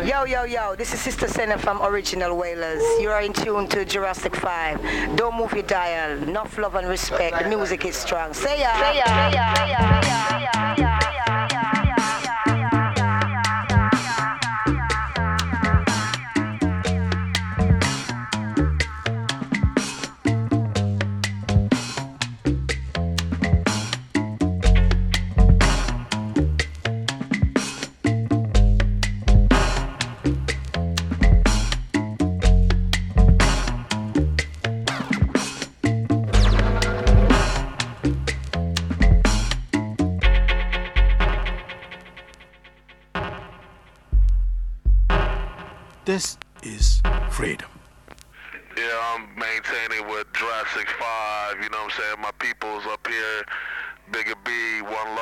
Yo, this is Sister Senna from Original Wailers. You are in tune to Jurassic 5. Don't move your dial. Enough love and respect. The music is strong. Say ya. Say ya. Say ya. Say ya. Say ya. Say ya. This is freedom. Yeah, I'm maintaining with Jurassic 5, you know what I'm saying? My people's up here, Bigger B, one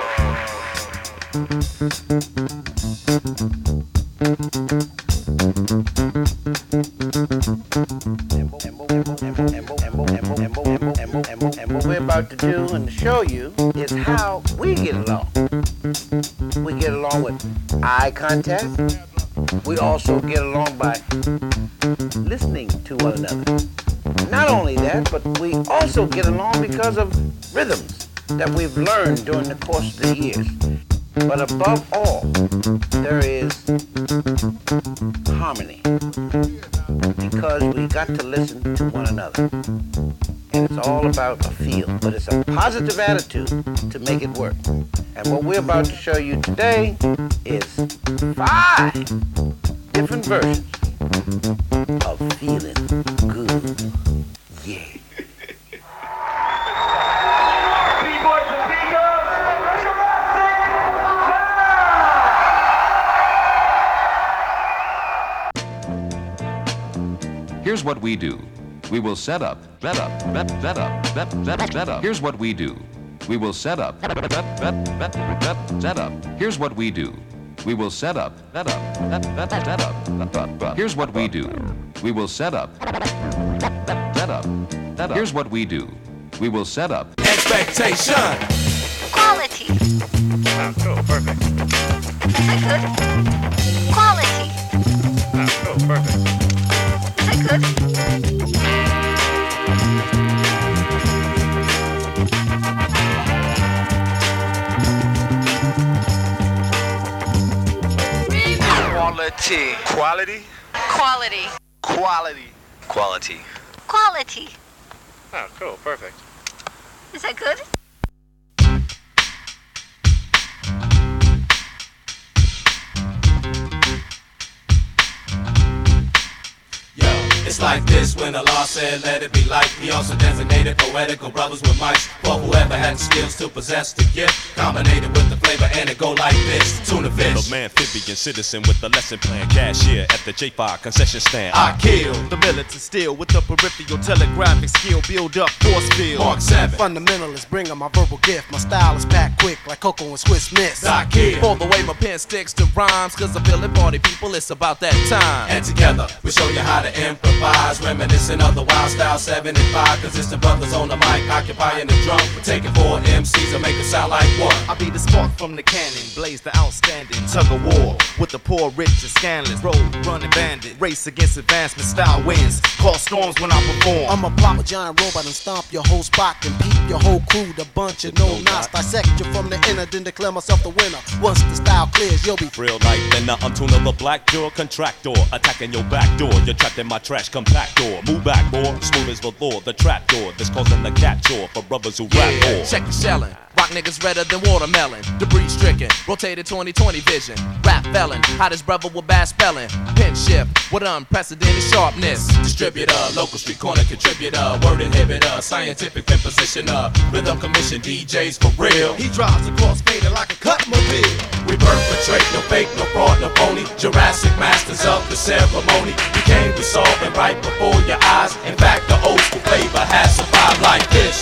And what we're about to do and show you is how we get along. We get along with eye contact. We also get along by listening to one another. Not only that, but we also get along because of rhythms that we've learned during the course of the years. But above all, there is harmony, because we got to listen to one another. And it's all about a feel, but it's a positive attitude to make it work. And what we're about to show you today is 5 different versions of feeling good. Yeah. Here's what we do. We will set up. Here's what we do. We will set up. Set up. Here's what we do. We will set up. Here's what we do. We will set up. Here's what we do. We will set up. Expectation. Quality. Oh, cool, perfect. Is that good? Quality. Oh, cool, perfect. Is that good? Quality. Quality? Quality. Quality. Quality. Quality. Oh, cool, perfect. Is that good? It's like this when Allah said let it be light. He also designated poetical brothers with mics for whoever had the skills to possess the gift, combinated with the flavor, and it go like this. Tuna fish, little amphibian citizen with the lesson plan, cashier at the J5 concession stand. I kill the militant steel with the peripheral telegraphic skill, build up force field. Mark 7, Fundamentalist, bringing my verbal gift. My style is packed quick like Coco and Swiss Miss. I kill For the way my pen sticks to rhymes, cause I feel it, party people, it's about that time. and together we show you how to improvise, reminiscent of the wild style 7 and 5. Consistent brothers on the mic, occupying the drum. We're taking 4 MCs and make it sound like one. I be the spark from the cannon, blaze the outstanding tug of war with the poor, rich, and scandalous. Road running bandit, race against advancement, style wins. Call storms when I perform. I'm a plot with giant robot and stomp your whole spot and peep your whole crew. The bunch of no knots, dissect you from the inner, then declare myself the winner. Once the style clears, you'll be Real life, then I'm tuning the black jaw contractor, attacking your back door. You're trapped in my trash compactor. Move back, boy, smooth as the law. The trap door that's causing the cat chore for brothers who rap more. Check the shelling. Rock niggas redder than watermelon. Debris stricken, rotated 20/20 vision. Rap felon, hottest brother with bad spelling. Pin shift with unprecedented sharpness. Distributor, local street corner contributor, word inhibitor, scientific pin positioner, rhythm commission DJs for real. He drives across faded like a cut mobile. We perpetrate no fake, no fraud, no phony. Jurassic masters of the ceremony. We came to solve it right before your eyes. In fact, the old school flavor has survived like this.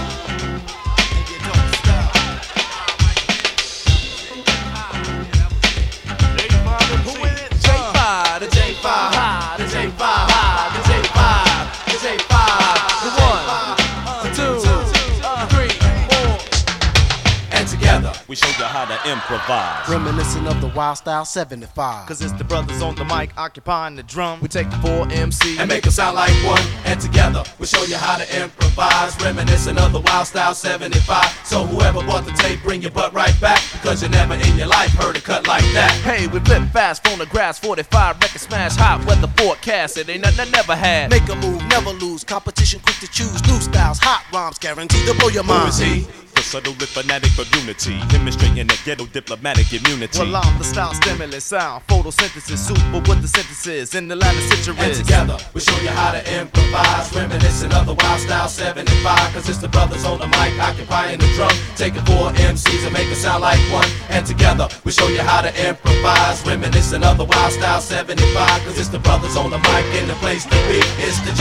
J5, the J5, high, the J5, high, the J5, the J5, the 1, the 2, 3, 4. And together we show you how to improvise. Reminiscent of the Wild Style 75. Cause it's the brothers on the mic occupying the drum. We take the 4 MCs and make them sound like one. And together we'll show you how to improvise. Reminiscent of the Wild Style 75. So whoever bought the tape, bring your butt right back. Because you never in your life heard a cut like that. Hey, we flip fast, phonographs, 45, record smash, hot weather forecast. It ain't nothing I never had. Make a move, never lose. Competition quick to choose. New styles, hot rhymes, guaranteed to blow your mind. Who is he? The subtle and fanatic of unity, demonstrating that ghetto diplomatic immunity. Well, I'm the style stimulus sound, photosynthesis, super with the synthesis in the line of citrus. And together we'll show you how to improvise. Reminiscent of the Wild Style 75. Cause it's the brothers on the mic occupying the drum. Taking 4 MCs and make it sound like one. And together we'll show you how to improvise. Reminiscent of the Wild Style 75. Cause it's the brothers on the mic in the place to be. It's the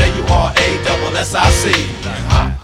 JURASSIC.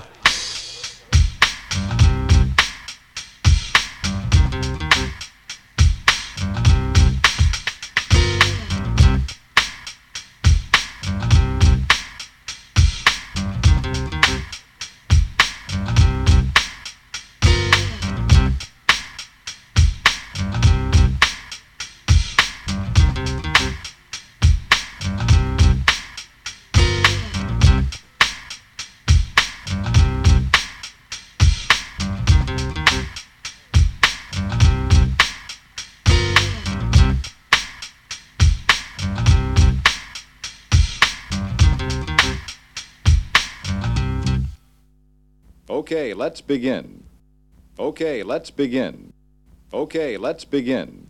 Okay, let's begin. Okay, let's begin. Okay, let's begin.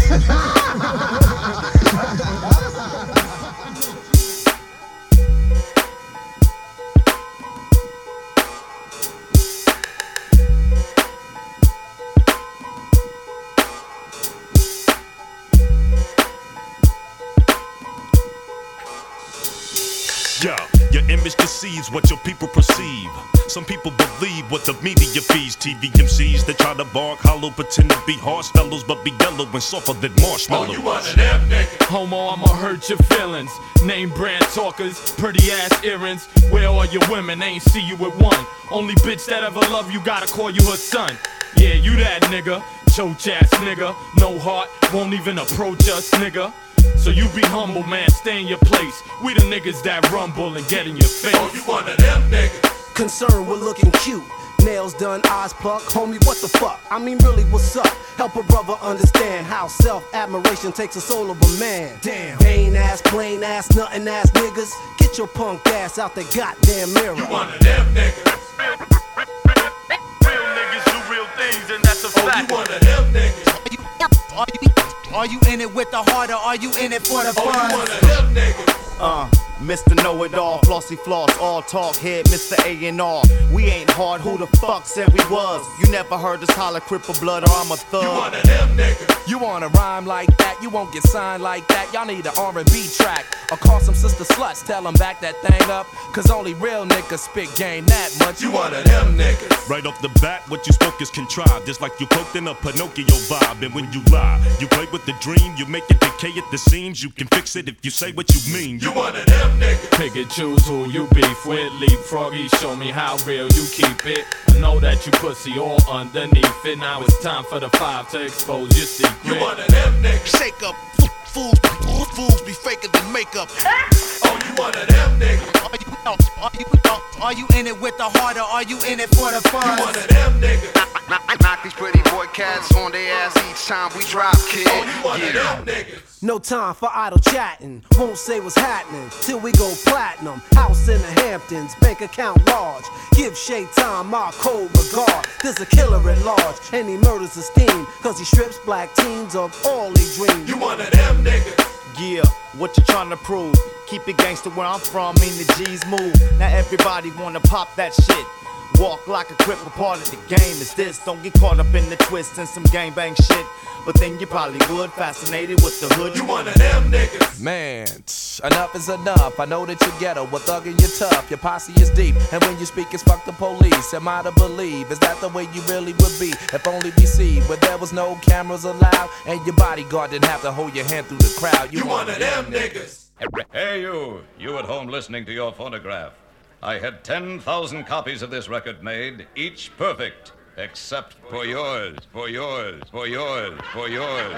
Yo, your image deceives what your people perceive. Some people believe what the media feeds. TV MCs that try to bark hollow, pretend to be harsh fellows, but be yellow and softer than marshmallow. Oh, you want an M nigga? Homo, I'ma hurt your feelings. Name brand talkers, pretty ass earrings. Where are your women? Ain't see you with one. Only bitch that ever love you gotta call you her son. Yeah, you that nigga, choach ass nigga. No heart, won't even approach us, nigga. So you be humble, man, stay in your place. We the niggas that rumble and get in your face. Oh, you one of them niggas? Concerned with looking cute. Nails done, eyes plucked. Homie, what the fuck? I mean, really, what's up? Help a brother understand how self-admiration takes the soul of a man. Damn. Vain ass, plain ass, nothing ass niggas. Get your punk ass out the goddamn mirror. You one of them niggas? Real niggas do real things, and that's a fact. Oh, you one of them niggas? Are you in it with the heart or are you in it for the fun? Oh, you one of them niggas? Mr. Know-It-All, Flossy Floss, all talk head, Mr. A&R. We ain't hard, who the fuck said we was? You never heard us holler cripple blood or I'm a thug. You one of them niggas? You wanna rhyme like that, you won't get signed like that. Y'all need an R&B track, or call some sister sluts, tell them back that thing up. Cause only real niggas spit game that much. You one of them niggas? Right off the bat, what you spoke is contrived. Just like you poked in a Pinocchio vibe. And when you lie, you play with the dream. You make it decay at the seams. You can fix it if you say what you mean. You one of them niggas? Pick and choose who you beef with. Leapfroggy, show me how real you keep it. I know that you pussy all underneath it. Now it's time for the 5 to expose your secret. You one of them niggas? Shake up, fools be faker than makeup. Oh, you one of them niggas? Are you in it with the heart or are you in it for the fun? You one of them niggas? Knock these pretty boy cats on their ass each time we drop, kid. Oh, you one of them niggas? No time for idle chatting. Won't say what's happening till we go platinum. House in the Hamptons, bank account large. Give Shay Time my cold regard. There's a killer at large, and he murders his team. Cause he strips black teens of all they dream. You one of them niggas? Yeah, what you tryna prove? Keep it gangster where I'm from, mean the G's move. Now everybody wanna pop that shit. Walk like a cripple, part of the game is this. Don't get caught up in the twist and some gangbang shit. But then you probably would, fascinated with the hood. You one of them niggas? Man, enough is enough. I know that you're ghetto, but thug and you're tough. Your posse is deep, and when you speak, it's fuck the police. Am I to believe? Is that the way you really would be? If only we see where there was no cameras allowed, and your bodyguard didn't have to hold your hand through the crowd. You one of them niggas? Hey you at home listening to your phonograph. I had 10,000 copies of this record made, each perfect. Except for yours, for yours, for yours, for yours.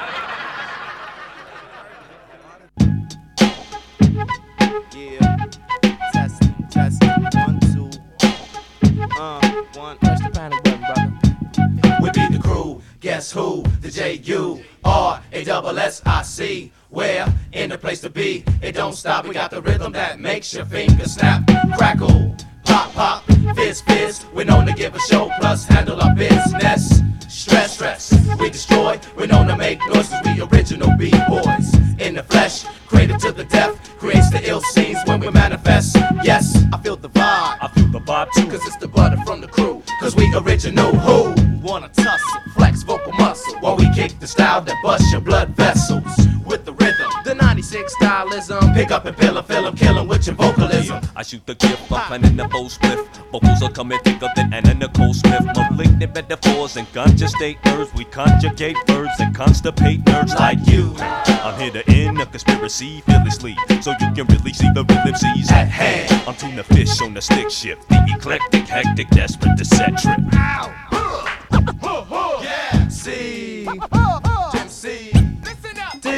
Yeah. Testing. 1, 2. 1. Press the panic button, brother. We be the crew, guess who? The J-U-R-A-S-S-I-C. Where? In the place to be. It don't stop, we got the rhythm that makes your fingers snap. Crackle, pop, pop, fizz, fizz. We're known to give a show, plus handle our business. Stress, we destroy. We're known to make noises, we original B-boys. In the flesh, created to the death. Creates the ill scenes when we manifest. Yes, I feel the vibe. I feel the vibe too. Cause it's the butter from the crew. Cause we original who? Wanna tussle, Flex vocal muscle. While we kick the style that busts your blood vessels. With the rhythm, The 96 stylism. pick up and fill 'em, kill 'em with your vocalism. I shoot the gift, I'm planning the full spliff. Vocals are coming thicker than Anna Nicole Smith. Malignant metaphors and ganja state nerves. We conjugate verbs and constipate nerves like you. I'm here to end a conspiracy fearlessly, so you can really see the real MCs At hand. I'm tuna fish on the stick shift. The eclectic, hectic, desperate to set trip. Yeah. C. Jim C. Listen up. D.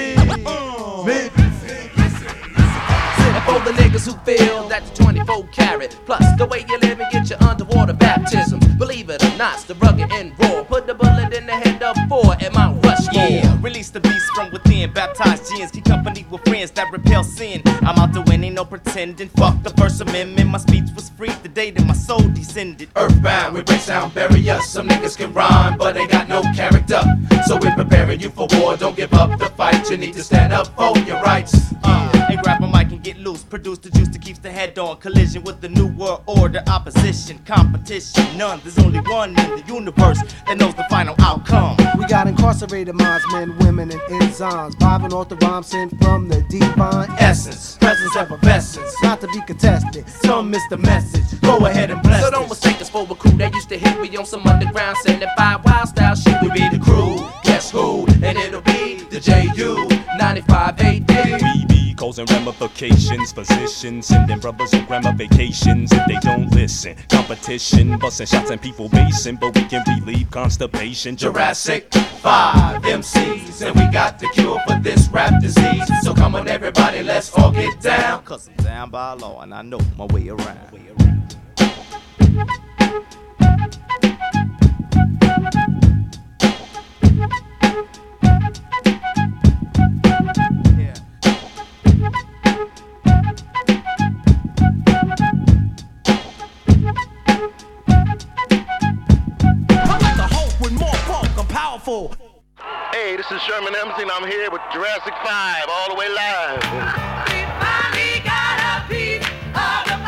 And for the niggas who feel that the 24 karat plus the way you live and get your underwater baptisms. Believe it or not, it's the rugged and raw. Put the bullet in the head of 4 at Mount Rushmore. Yeah, release the beast from within. Baptized gins, keep company with friends that repel sin. I'm out to win, ain't no pretending. Fuck the First Amendment. My speech was free the day that my soul descended. Earthbound, we break sound barriers. Some niggas can rhyme, but they got no character. So we're preparing you for war. Don't give up the fight. You need to stand up for your rights. And grab a mic and get loose. Produce the juice that keeps the head on. Collision with the new world order. Opposition, competition, none. There's only one in the universe that knows the final outcome. We got incarcerated minds, men, women, and enzymes. Vibing off the rhyme sent from the divine Essence, presence, effervescence. not to be contested. Some miss the message. Go ahead and bless So don't us. mistake us for a crew that used to hit me on some underground 75 wild style shit. We be the crew, guess who? And it'll be the J.U. 95 AD. We be causing ramifications, positions, sending brothers on grammar vacations if they don't listen. Competition, busting shots and people basing, but we can relieve constipation. Jurassic 5 MCs, and we got the cure for this rap disease. So come on everybody, let's all get down. Cause I'm down by law and I know my way around. Powerful. Hey, this is Sherman Emerson. I'm here with Jurassic 5, all the way live. We finally got a piece of the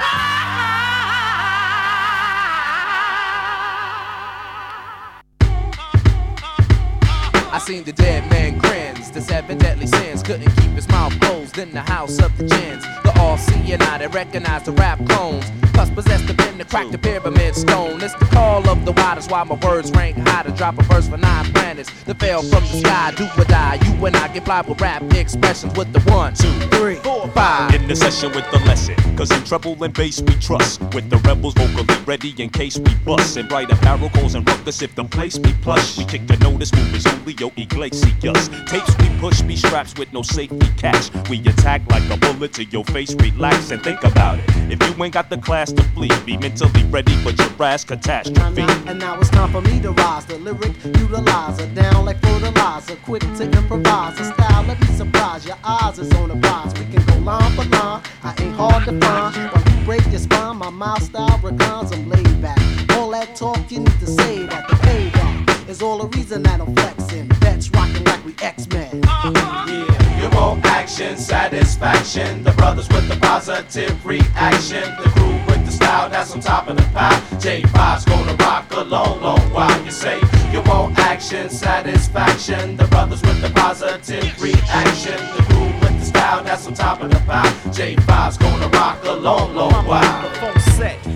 I seen the dead man grins. The 7 deadly sins couldn't keep his mouth closed in the house of the gins. The all-seeing eye that recognized the rap clones. Plus possessed the pen to crack the pyramid stone. It's the call of the widest why my words rank high to drop a verse for 9 planets that fell from the sky. Do or die, you and I get fly with rap expressions with the 1, 2, 3, 4, 5. In the session with the lesson, cause in treble and bass we trust. With the rebels vocally ready in case we bust. And bright apparel calls and ruckus if the place be plush. We kick the notice movies, Julio Iglesias. Tapes we push, be straps with no safety catch. We attack like a bullet to your face, relax and think about it. If you ain't got the class to flee, be mentally ready for your ass catastrophe. And now it's time for me to rise. The lyric utilizer down like fertilizer. Quick to improvise. A style, let me surprise. Your eyes is on the rise. We can go line for line. I ain't hard to find. When you break your spine, my mouth style reclines. I'm laid back. All that talk you need to say that. The payback is all the reason that I'm flexing. Vets rocking like we X-Men. Yeah, you want action, satisfaction. The brothers with the positive reaction. The crew with the style that's on top of the pile. J5's gonna rock a long, long while. You say you want action, satisfaction. The brothers with the positive reaction. The crew with the style that's on top of the pile. J5's gonna rock a long, long while. The phone set. Who's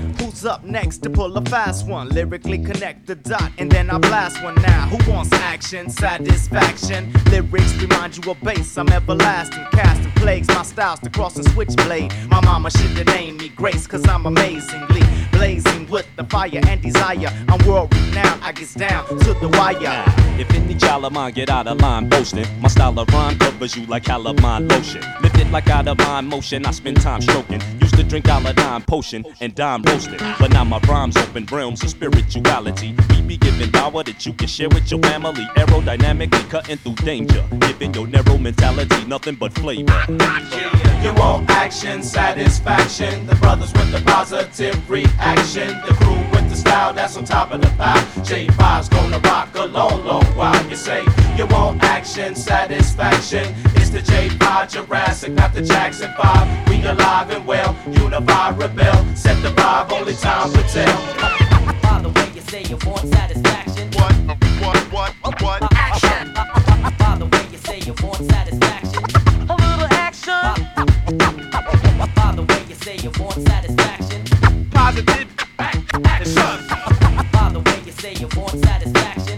Who's up next to pull a fast one? Lyrically connect the dot and then I blast one now. Who wants action, satisfaction? Lyrics remind you of bass, I'm everlasting. Casting plagues, my style's the cross and switchblade. My mama should've named me Grace, cause I'm amazingly blazing with the fire and desire. I'm world renowned, I get down to the wire. If any child of mine get out of line boasting, my style of rhyme covers you like calamine lotion. Lift it like out of mind motion, I spend time stroking. Used to drink Aladine potion and dime roasting, but now my rhymes open realms of spirituality. We be giving power that you can share with your family. Aerodynamically cutting through danger, giving your narrow mentality nothing but flavor. You want action, satisfaction. The brothers with the positive reaction. The crew with the style that's on top of the pile. J5's gonna rock a long, long while. You say you want action, satisfaction. It's the J5 Jurassic, not the Jackson 5. We alive and well, unify, rebel. Set the vibe, only time will tell. By the way you say you want satisfaction. What? Action. By the way you say you want satisfaction. A little action. By the way you say you want satisfaction. Positive action. By the way you say you want satisfaction.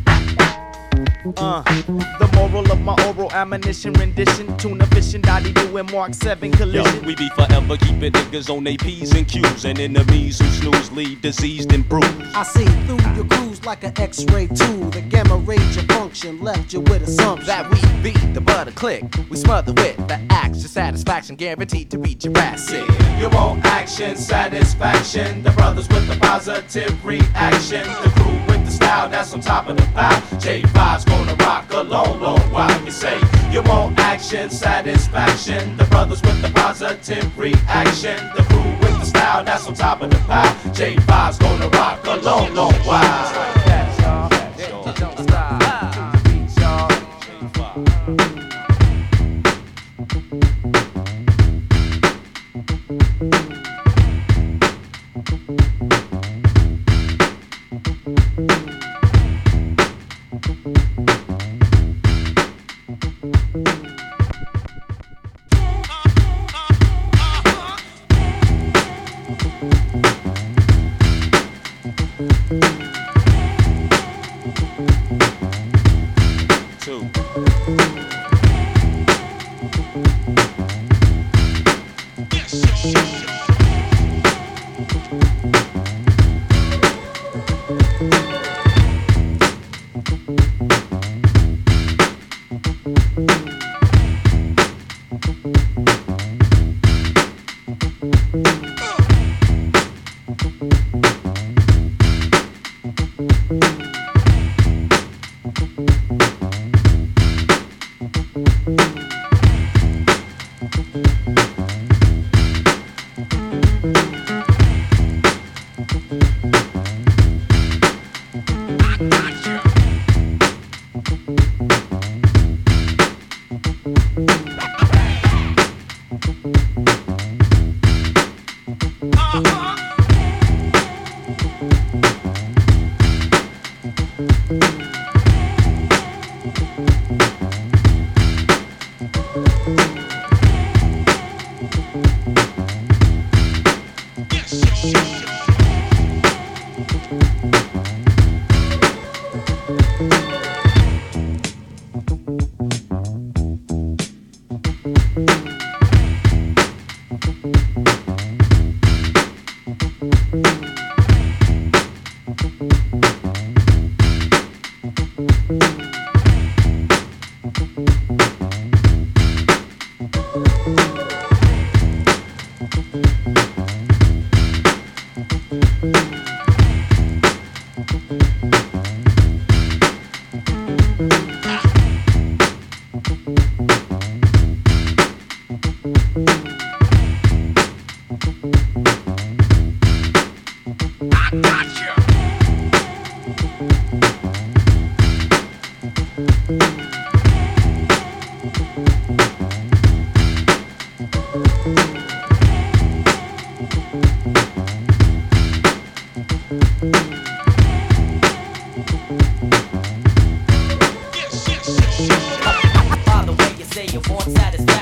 The moral of my oral ammunition rendition. Tuna fishing, Dottie doing Mark 7 collision. Yo, we be forever keeping niggas on they P's and Q's. And enemies who snooze leave diseased and bruised. I see through your cruise like an X-ray tool. The gamma rays your function left you with assumption that we beat the butter click. We smother with the action, satisfaction guaranteed to be Jurassic. You want action, satisfaction. The brothers with the positive reaction. The crew with the style that's on top of the pile. J5's gonna rock a long, long while. You say you want action, satisfaction. The brothers with the positive reaction. The crew with the style that's on top of the pile. J5's gonna rock a long, long while. Don't stop.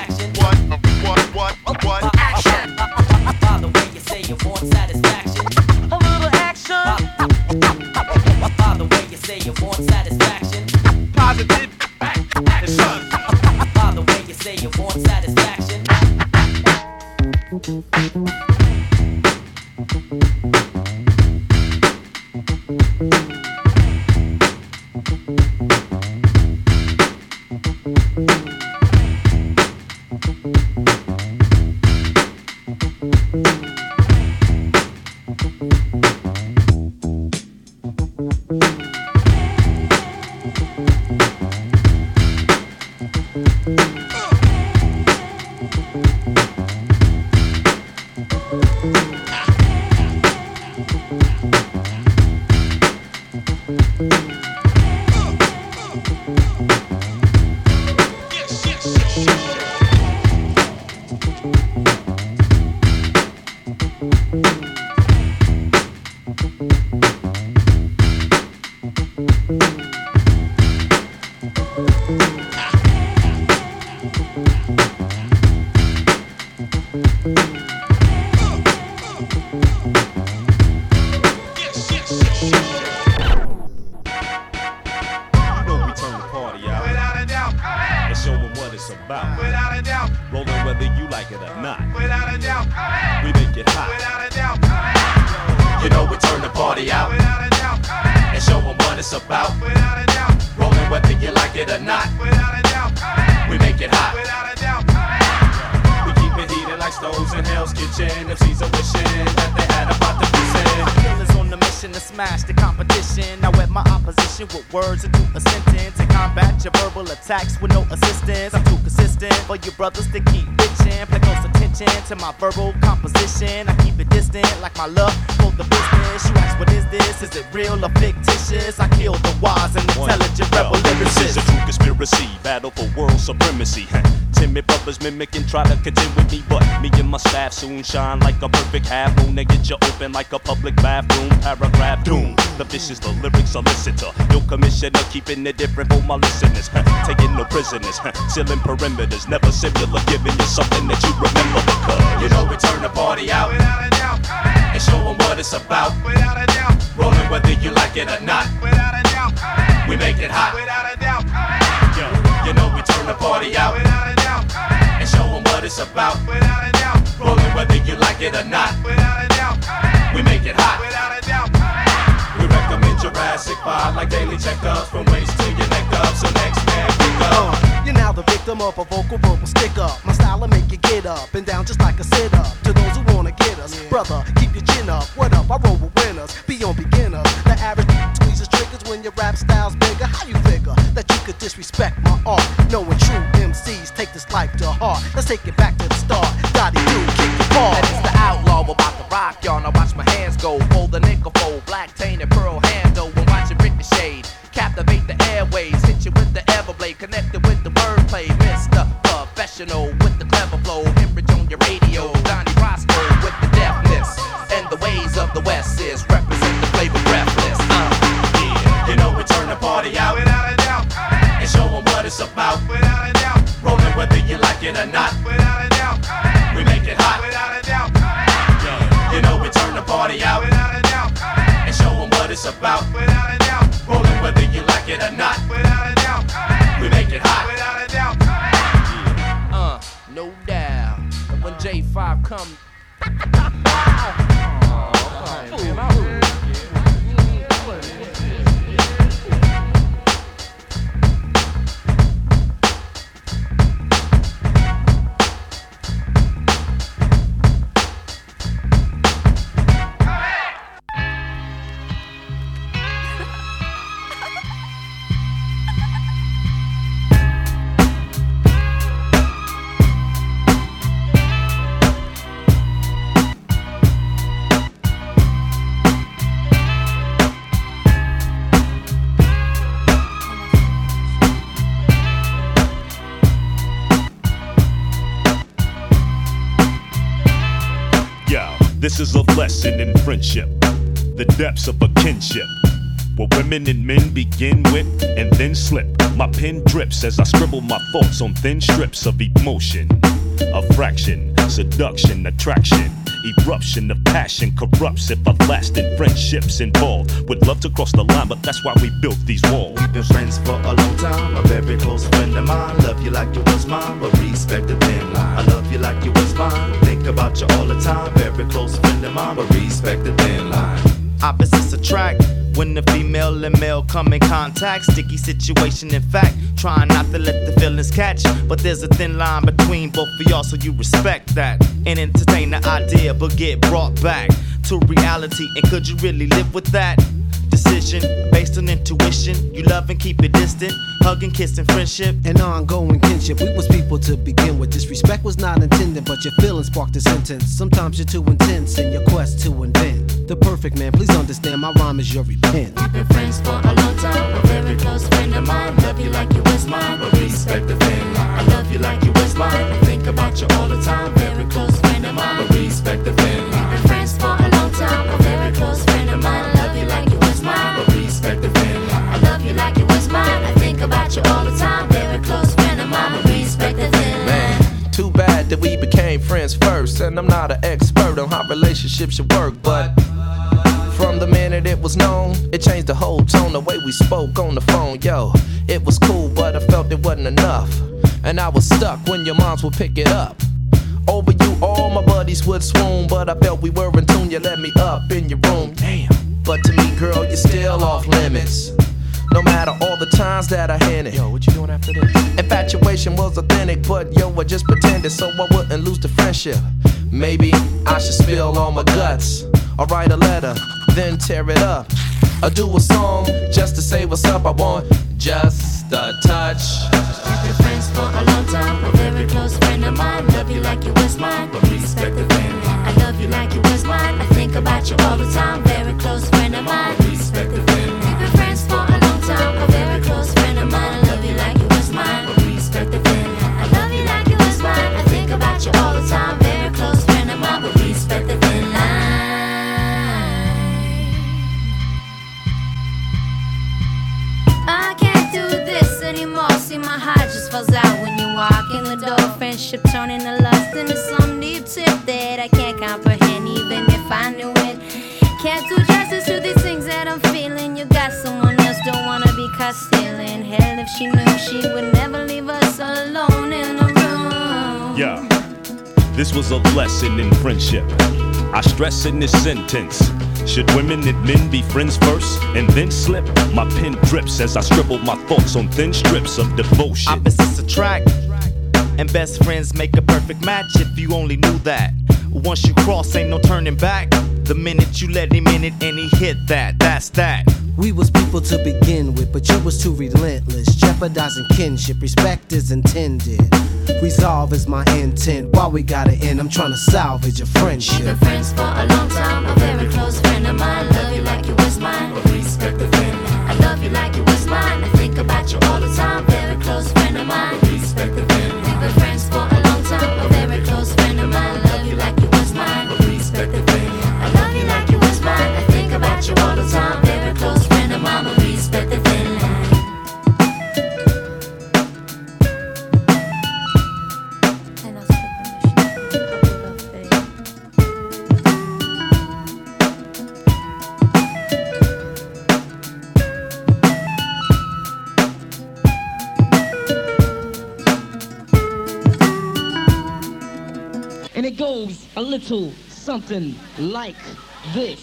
Action. By the way you say you want satisfaction. positive action. By the way you say you want satisfaction. To my verbal composition, I keep it distant like my love for the business. You ask, what is this? Is it real or fictitious? I kill the wise and intelligent rebel lyricists. This is a true conspiracy, battle for world supremacy. Timid brothers mimic and try to contend with me, but me and my staff soon shine like a perfect half moon. They get you open like a public bathroom. Paragraph doom. The vicious, the lyrics solicitor. Your commissioner keeping it different for my listeners. Taking no prisoners, sealing perimeters, never similar, giving you something that you remember because you know we turn the party out and show them what it's about. Rolling whether you like it or not. We make it hot. You know we turn the party out and show them what it's about. Rolling whether you like it or not. We make it hot. We recommend Jurassic 5 like daily checkups from waist to your neck up. So next man pick up. You're now the victim of a vocal verbal stick up. My style will make you get up and down just like a sit up. To those who wanna get us, brother, keep your chin up. What up? I roll with winners, beyond beginners. The average squeezes triggers when your rap style's bigger. How you figure that you could disrespect my art? Knowing true MCs take this life to heart. Let's take it back to the start. Dottie do kick the ball. And it's the outlaw about to rock y'all. Now watch my hands go. Fold the nickel fold, black tainted pearl handle. When watching ricochet, captivate the airways. Hit you with the everblade, connected with the wordplay. Mr. Professional with the clever flow. Hemorrhage on your radio. Donnie Roscoe with the deafness. And the ways of the West is represent the flavor breathless. Yeah, you know we turn the party out and show them what it's about. Rolling whether you like it or not. We make it hot. You know we turn the party out and show them what it's about. Rolling whether you like it or not. We make it hot. No doubt. And when J5 comes. This is a lesson in friendship, the depths of a kinship, where women and men begin with and then slip. My pen drips as I scribble my thoughts on thin strips of emotion, a fraction, seduction, attraction, Eruption of passion corrupts if everlasting friendships involved. Would love to cross the line, but that's why we built these walls. We've been friends for a long time. A very close friend of mine. Love you like you was mine, but respect the thin line. I love you like you was mine. Think about you all the time. Very close friend of mine, but respect the thin line. Opposites attract when the female and male come in contact. Sticky situation, in fact. Trying not to let the feelings catch. But there's a thin line between both of y'all, so you respect that. And entertain the idea, but get brought back to reality. And could you really live with that? Decision based on intuition. You love and keep it distant. Hug and kiss and friendship. An ongoing kinship. We was people to begin with. Disrespect was not intended, but your feelings sparked a sentence. Sometimes you're too intense in your quest to invent the perfect man. Please understand my rhyme is your repent. We've been friends for a long time. A very close friend of mine. Love you like you was mine, but respect the thin line. I love you like you was mine. I think about you all the time. Very close friend of mine, but respect the thin line. We've been friends for a long time. A very close friend of mine. Love you like you was mine, but respect the thin line. I love you like you was mine. I think about you all the time. Very close friend of mine, but respect the thin line. Man, too bad that we became friends first. And I'm not an expert on how relationships should work, but from the minute it was known, it changed the whole tone, the way we spoke on the phone. Yo, it was cool, but I felt it wasn't enough. And I was stuck when your moms would pick it up. Over you, all my buddies would swoon, but I felt we were in tune. You let me up in your room. Damn. But to me, girl, you're still off limits. No matter all the times that I hinted. Yo, what you doing after this? Infatuation was authentic, but yo, I just pretended so I wouldn't lose the friendship. Maybe I should spill all my guts, or write a letter, then tear it up, or do a song just to say what's up. I want just a touch. We've been friends for a long time. A very close friend of mine. Love you like you was mine, but respect the thin line. I love you like you was mine. I think about you all the time. Very close friend of mine. Respect the thin line. We've been friends for a long time. A very close friend of mine. I love you like you was mine, but respect the thin line. I love you like you was mine. I think about you all the time. Very close friend of mine, but respect the thin line. I can't do this anymore. See, my heart just falls out when you walk in the door. Friendship turning to lust into some deep tip that I can't comprehend, even if I knew it. Can't do justice to these things that I'm feeling. You got someone else, don't wanna be caught stealing. Hell, if she knew, she would never leave us alone in the room. Yeah, this was a lesson in friendship. I stress in this sentence. Should women and men be friends first and then slip? My pen drips as I scribble my thoughts on thin strips of devotion. Opposites attract, and best friends make a perfect match if you only knew that. Once you cross, ain't no turning back. The minute you let him in it and he hit that, that's that. We was people to begin with, but you was too relentless, jeopardizing kinship. Respect is intended, resolve is my intent. While we gotta end, I'm trying to salvage a friendship. We've been friends for a long time. A very close friend of mine. Love you like you was mine, but respect the thin line. I love you like you was mine. I think about you all the time. Very close friend of mine. Respect the thin line. We've been friends for a long time. A very close friend of mine. Love you like you was mine, but respect the thin line. I love you like you was mine. I think about you all the time. Very close friend of mine, but respect the thin line. And it goes a little something like this.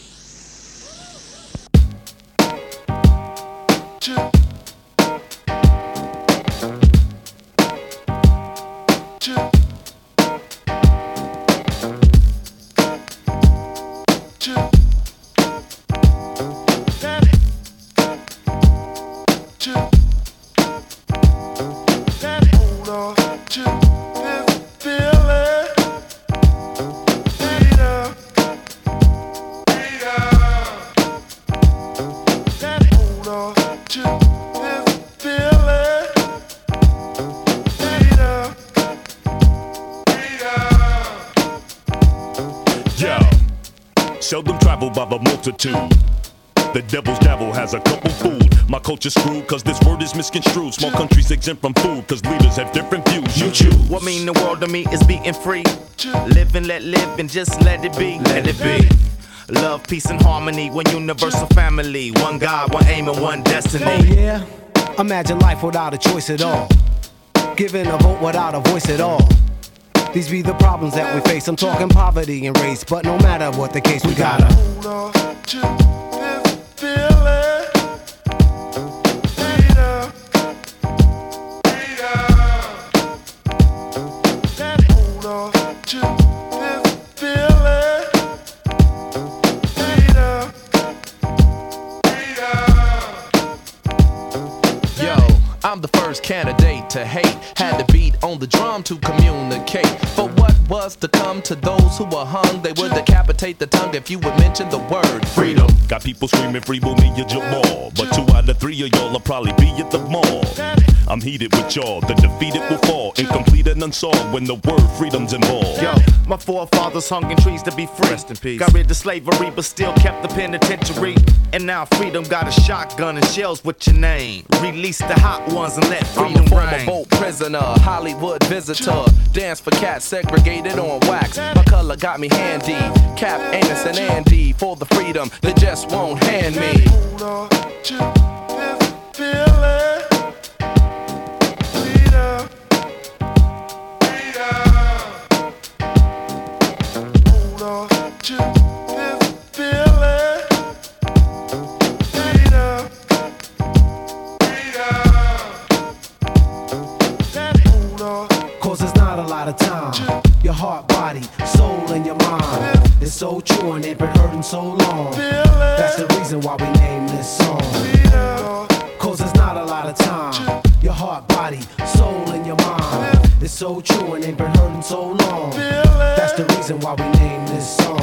Seldom traveled by the multitude. The devil's devil has a couple food. My culture's screwed cause this word is misconstrued. Small countries exempt from food cause leaders have different views. You choose. What mean the world to me is being free. Live and let live and just let it be. Let it be. Love, peace, and harmony. One universal family. One God, one aim, and one destiny. Oh yeah? Imagine life without a choice at all. Giving a vote without a voice at all. These be the problems that we face. I'm talking poverty and race, but no matter what the case, we gotta hold on to this feeling. Freedom. Hold on to this feeling. Yo, I'm the first candidate to hate. Had to beat on the drum to communicate. But what was to come to those who were hung? They would decapitate the tongue if you would mention the word freedom. Got people screaming free Mumia Jamal, but 2 out of 3 of y'all will probably be at the mall. I'm heated with y'all, the defeated will fall, incomplete and unsolved when the word freedom's involved. Yo, my forefathers hung in trees to be free. Rest in peace. Got rid of slavery, but still kept the penitentiary. And now freedom got a shotgun and shells with your name. Release the hot ones and let freedom I'm a reign. boat prisoner, Hollywood visitor. Dance for cats segregated on wax. My color got me handy. Cap, Anus, and Andy for the freedom they just won't hand me. Hold on to this feeling. Freedom. Hold on to this feeling. Freedom. Hold on. Cause it's not a lot of time. Your heart, body, soul, and your mind. It's so true and ain't been hurting so long. That's the reason why we named this song. Cause it's not a lot of time. Your heart, body, soul, and your mind. It's so true and ain't been hurting so long. That's the reason why we named this song.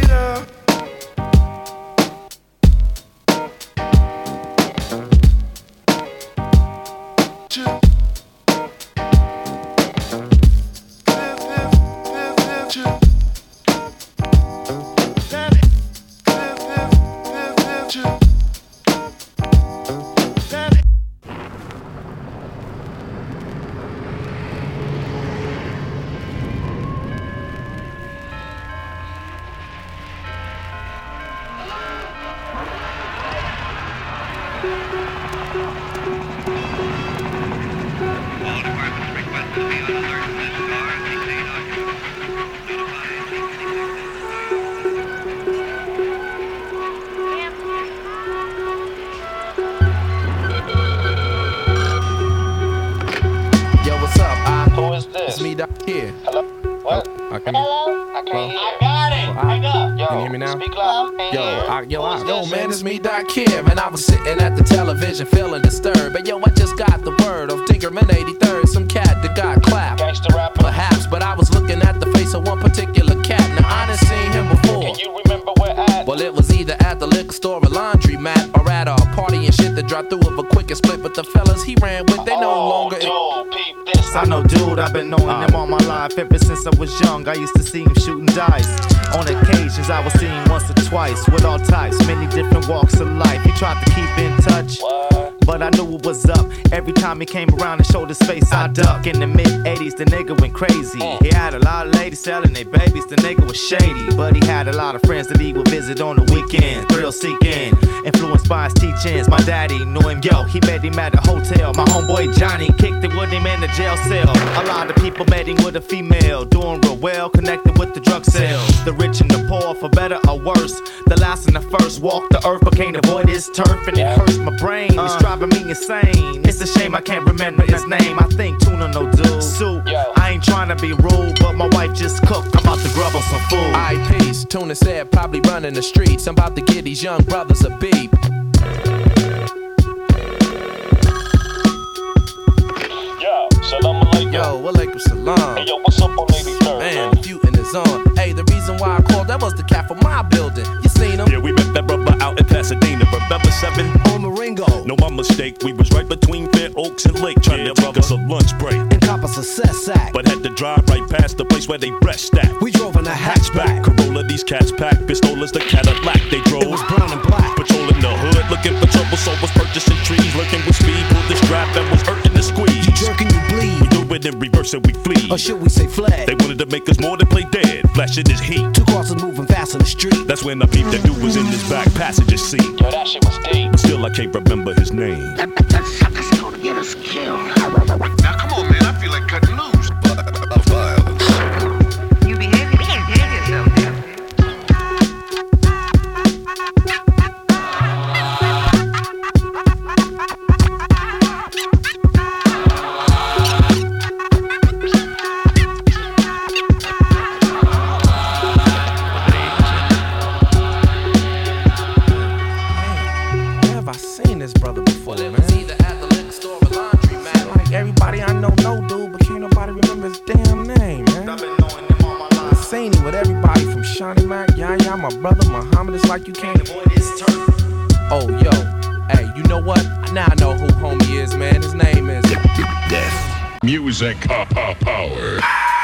Yo, man, it's me, Doc Kim, and I was sitting at the television feeling disturbed. But yo, I just got the word of Tinkerman 83rd, some cat that got clapped. Perhaps, but I was looking at the face of one particular cat. Now I done seen him before. Can you remember where at? Well, it was either at the liquor store or laundry mat, or at a party and shit that dropped through of a quick and split. But the fellas he ran with, they no longer. I know, dude, I've been knowing him all my life. Ever since I was young, I used to see him shooting dice. On occasions, I was seeing once or twice with all types, many different walks of life. He tried to keep in touch, but I knew it was up. Every time he came around and showed his face, I duck. In the mid-'80s, the nigga went crazy. He had a lot of ladies selling their babies, the nigga was shady. But he had a lot of friends that he would visit on the weekend. Thrill-seeking, influenced by his teachings. My daddy knew him, yo, he met him at a hotel. My homeboy Johnny kicked it with him in the jail cell. A lot of people met him with a female, doing real well, connected with the drug sales. The rich and the poor, for better or worse. The last and the first walked the earth, but can't avoid his turf, and it hurts my brain. It's driving me insane. It's a shame I can't remember his name. I think Tuna no dude. Soup. I ain't trying to be rude, but my wife just cooked. I'm about to grub on some food. Aight, peace. Tuna said, probably running the streets. I'm about to get these young brothers a beep. Yo, walaikum salam. Hey, yo, what's up on 83rd? Man, the Futin is on. Hey, the reason why I called, that was the cat from my building. You seen him? Yeah, we met that brother out in Pasadena. Remember 7? On Marengo, go. No, my mistake, we was right between Fair Oaks and Lake, trying to take us a lunch break. And cop a success act. But had to drive right past the place where they breast at. We drove in a hatchback. Corolla, these cats packed. Pistolas, the Cadillac they drove. It was brown and black. Patrolling the hood, looking for trouble, so was purchasing trees. Looking with speed, pulled the strap that was hurting the squeeze. You jerking, you bleed. We do it in reverse and we flee. Or should we say fled? They wanted to make us more than play dead. Flashing his heat. Two cars was moving fast on the street. That's when I peeped that dude was in this back passenger seat. Yo, that shit was deep. But still I can't remember his name. That sucker's gonna get us killed. Now come on, man, I feel like cutting loose. You behave yourself, yeah. This brother before, man. Either at the liquor store or laundry, man. Like everybody I know, dude, but can't nobody remember his damn name, man. I've been knowing him all my life. Seen him with everybody from Shawnee Mac, Yaya, my brother Muhammad. It's like you can't. Oh, yo, hey, you know what? Now I know who homie is, man. His name is Death. Music power.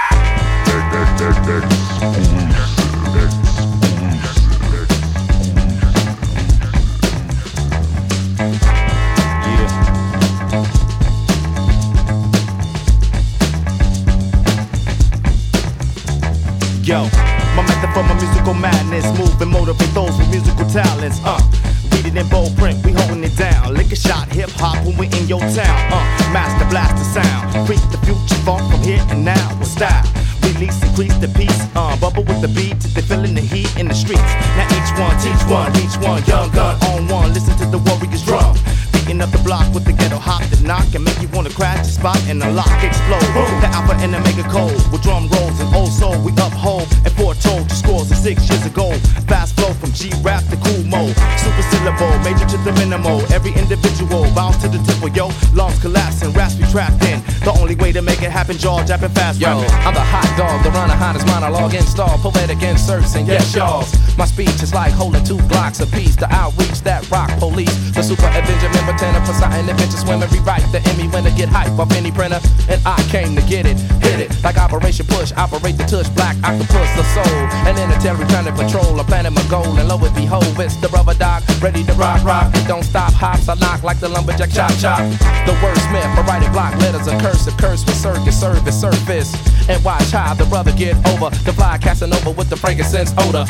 Yo, my method for my musical madness, move and motivate those with musical talents. Read it in bold print, we holding it down. Lick a shot, hip hop when we in your town. Master blast the sound, creep the future funk from here and now with style. Release, increase the peace, bubble with the beat till they feeling the heat in the streets. Now each one, teach one, reach one, young gun on one. Listen to the warriors drum. Beating up the block with the ghetto hop that knock and make you wanna crash the spot and unlock, explode. The alpha and the mega code with drum rolls and old soul we uphold and foretold your scores of 6 years ago. Fast flow from G-rap to cool mode, super syllable, major to the minimal. Every individual bounce to the tempo, yo. Lungs collapsing, raps be trapped in. The only way to make it happen, jaw japping fast rapping. Yo, I'm the hot dog, the runner, hottest monologue install, poetic inserts and yes y'alls. My speech is like holding 2 blocks apiece. The outreach that rock police, the super Avenger member, tenor, Poseidon, adventure swimmer, rewrite the Emmy when to get hype off any printer. And I came to get it, hit it like Operation Push, operate the touch, black octopus, the soul. And then the terror trying to patrol, I'm planning my goal, and lo and behold, it's the rubber dog, ready to rock. It don't stop, hops, I knock like the lumberjack chop. The wordsmith, I write it block letters, a curse with circus, service, surface. And watch how the brother get over, the fly casting over with the frankincense odor.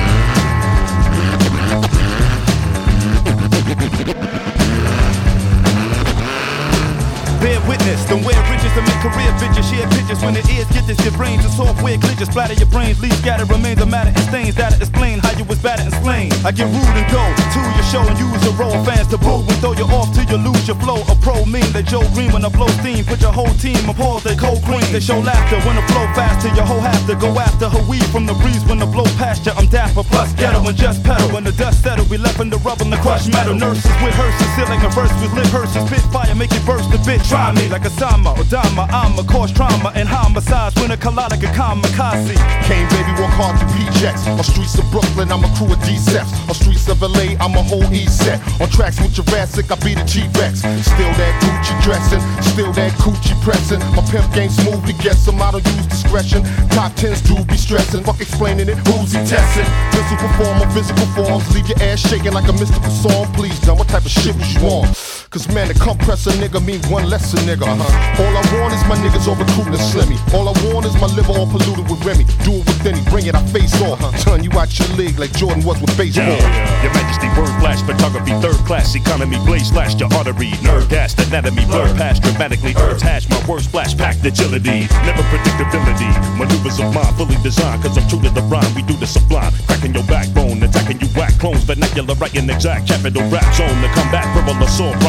Bear witness, don't wear riches to make career bitches. Share pictures when the ears get this. Your brains and software glitches. Splatter your brains, leave scattered remains of matter and stains. That'll explain how you was battered and slain. I get rude and go to your show and use a roll. Fans to boo and throw you off till you lose your flow. A pro mean that Joe Green when I blow steam. Put your whole team on pause, they cold cream. They show laughter when I flow faster. Your whole have to go after her weed from the breeze when the blow past you. I'm dapper plus ghetto and just pedal. When the dust settle, we left in the rubble and the crushed metal. Nurses with hearses, ceiling a verse with lit hearses. Spit fire, make it burst a bit. Try me like a Sama or Dama. I'm a cause trauma and homicides when a collide like a kamikaze. Came baby, walk hard to PJs. On streets of Brooklyn, I'm a crew of D-Seps. On streets of LA, I'm a whole East set. On tracks with Jurassic, I be the G-Rex. Still that Gucci dressing, still that coochie pressing. My pimp game smoothly guess him, I don't use discretion. Top 10s do be stressing, fuck explaining it, who's he testing? Physical form or physical forms, leave your ass shaking like a mystical song. Please, done, what type of shit was you on? Cause man, to compress a nigga mean one less a nigga. All I want is my niggas all recruiting to slimmy. All I want is my liver all polluted with Remy. Do it with any, bring it, I face off. Turn you out your league like Jordan was with baseball. Your Majesty, word flash, photography, third class economy, blaze slash your artery, nerve gas, anatomy, blur past dramatically, herbs hash, my words splash, packed agility, never predictability, maneuvers of mine, fully designed, cause I'm true to the rhyme, we do the sublime, cracking your backbone, attacking you whack clones, vernacular writing exact, capital rap zone, to combat, frivolous, or bright.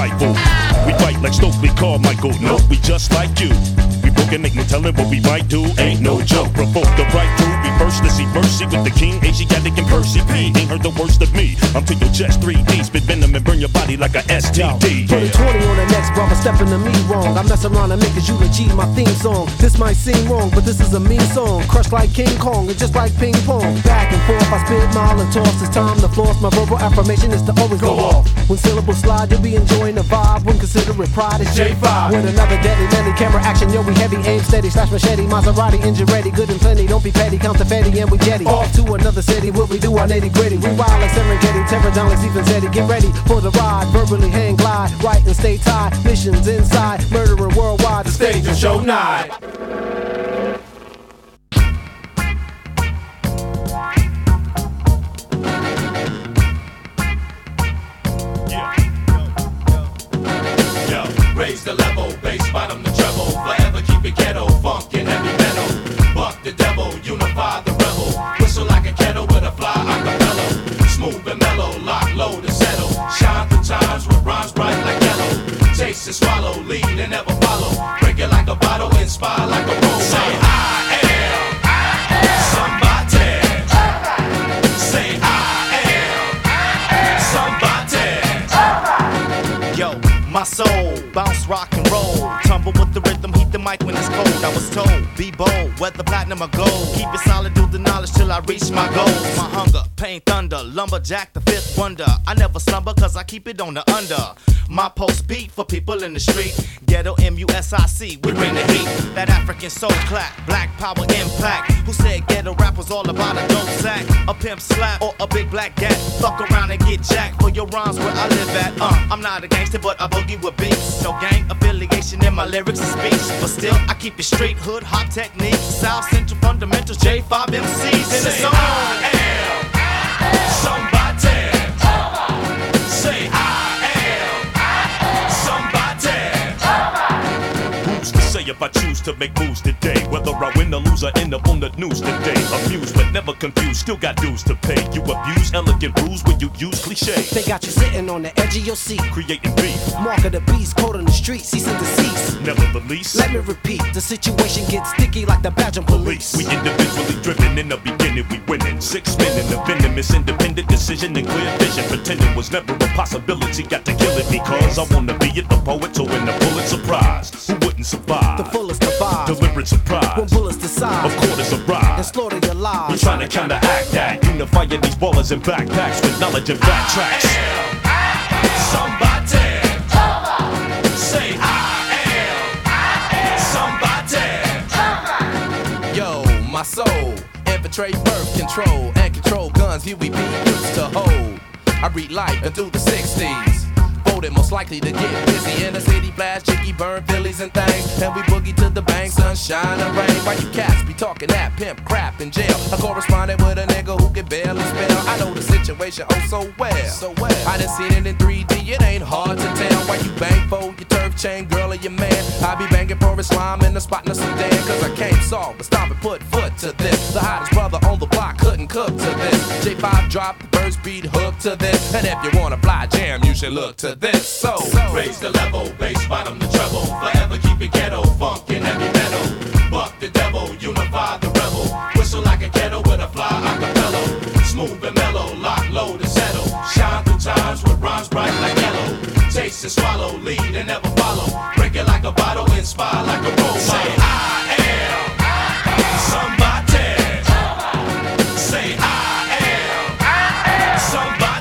rifle. We fight like Stokely Carmichael. No, we just like you. We broke and ain't no telling what we might do. Ain't no joke. Provoke the right crew. Be first to see mercy with the king, Asiatic and Percy P. Ain't heard the worst of me. I'm to your chest 3D. Spit venom and burn your body like a STD. Put a 20 on the next brother stepping to me wrong. I mess around and make a eulogy my theme song. This might seem wrong, but this is a mean song. Crushed like King Kong and just like ping pong. Back and forth, I spit, mile and toss. It's time to floss. My verbal affirmation is to always go off. When syllables slide, you'll be enjoying the vibe. When consider it pride, it's J5. With another deadly melody, camera action, yo, we heavy, aim steady, slash machete, Maserati, engine ready, good and plenty. Don't be petty, count the fatty, and we jetty off to another city. What we do, our nitty gritty. We wild like Serengeti, terror down like Stephen Zeddy. Get ready for the ride, verbally hang glide, right and stay tied. Missions inside, murdering worldwide. The stage will show night. Raise the level, bass bottom the treble. Forever keep it ghetto, funk and heavy metal. Buck the devil, unify the rebel. Whistle like a kettle with a fly acapella. Smooth and mellow, lock, load and settle. Shine through times with rhymes bright like yellow. Taste and swallow, lead and never follow. Break it like a bottle, inspire like a role. Say I am somebody. Say I am somebody. Yo, my soul, bounce, rock and roll. Tumble with the rhythm, heat the mic when it's cold. I was told, be bold, weather platinum or gold. Keep it solid, do the knowledge till I reach my goals. My hunger, pain, thunder, lumberjack, the fifth wonder. I never slumber cause I keep it on the under. My post beat for people in the street. Ghetto MUSIC, we bring the heat. That African soul clap, black power impact. Who said ghetto rap was all about a dope sack, a pimp slap, or a big black gat? Fuck around and get jacked for your rhymes where I live at. I'm not a gangster, but I boogie with beats. No gang affiliation in my lyrics and speech, but still I keep it straight, hood, hop techniques. South Central fundamentals, J5 MCs in the song. I am somebody. Say if I choose to make moves today, whether I win or lose, I end up on the news today. Amused but never confused, still got dues to pay. You abuse elegant rules when you use cliche. They got you sitting on the edge of your seat, creating beef. Mark of the beast, caught on the street, cease and desist. Never the least. Let me repeat, the situation gets sticky like the Belgian police. We individually driven, in the beginning we winning. 6 men in the venomous, independent decision and clear vision. Pretending was never a possibility, got to kill it because I wanna be it, the poet, so win the Pulitzer Prize. Who wouldn't survive? The fullest of vibes, deliberate surprise. When bullets decide, of quarters arrive, and slaughter your lives. We're trying to counteract that, unifying these ballers and backpacks with knowledge and backtracks. I am somebody. Say I am somebody. Yo, my soul, infiltrate birth control and control guns you we be used to hold. I read life and through the 60s. Most likely to get busy in the city, flash, jiggy, burn Phillies and things. And we boogie to the bank, sunshine and rain. Why you cats be talking that pimp crap in jail? I corresponded with a nigga who can barely spell. I know the situation oh so well. I done seen it in 3D, it ain't hard to tell. Why you bang for your turf chain, girl or your man? I be banging for Islam in the spot in the Sudan. Cause I can't solve, but stop and put foot to this. The hottest brother on the block couldn't cook to this. J5 drop, the first beat hook to this. And if you wanna fly jam, you should look to this. So raise the level, bass bottom the treble. Forever keep it ghetto, funk and heavy metal. Buck the devil, unify the rebel. Whistle like a kettle with a fly acapella. Smooth and mellow, lock, load and settle. Shine through times with rhymes bright like yellow. Taste and swallow, lead and never follow. Break it like a bottle, inspire like a role model. Say I am somebody. Say I am somebody.